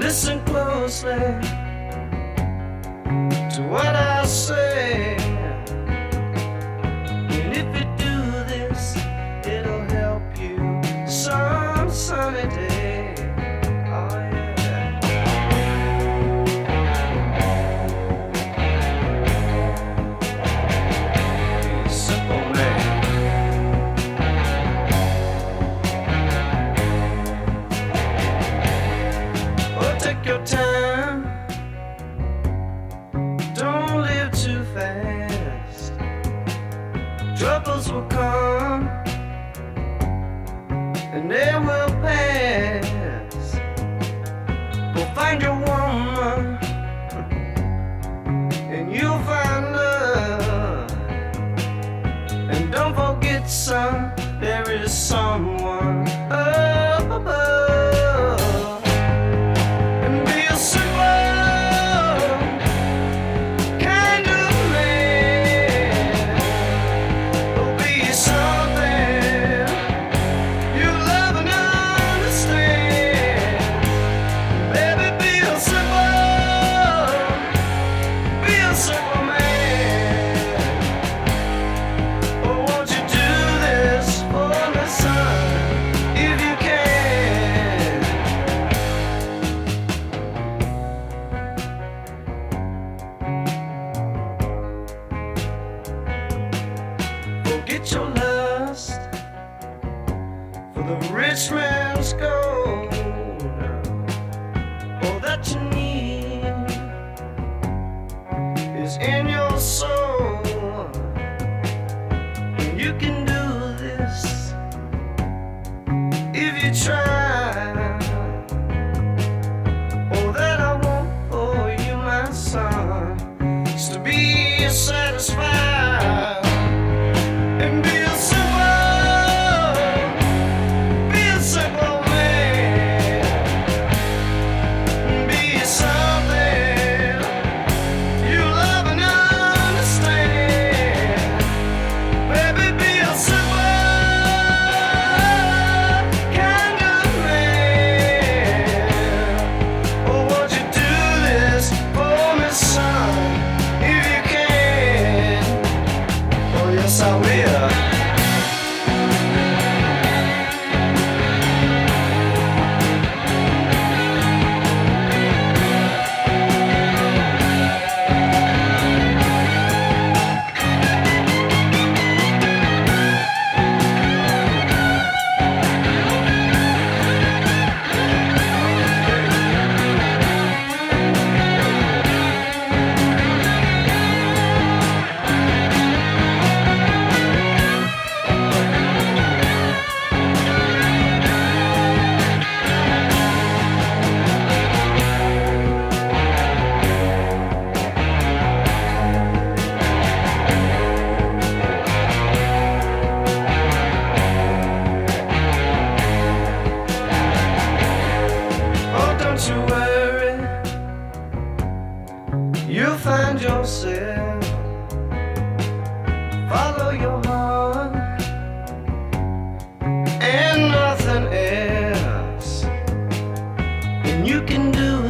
Listen closely to what I say. And if you do this, it'll help you some sunny day. Oh yeah. Be a simple man. Oh, take your time. Don't live too fast. Troubles will come and they will pass. Go find your woman and you'll find love. And don't forget, son, there is someone up above. And be a simple kind of man. Oh, be something you love and understand. Baby, be a simple man. Oh, won't you do this for me, son, if you can? Forget your lust for the rich man's gold. All that you need is in your soul. And you can do this if you try. All that I want for you, my son, is to be satisfied and be a simple man. Be something you love and understand. Baby, be a simple kind of man. Oh, won't you do this for me, son, if you can? Oh, yes, I will. Oh, don't you worry, you'll find yourself. Follow your heart and nothing else, and you can do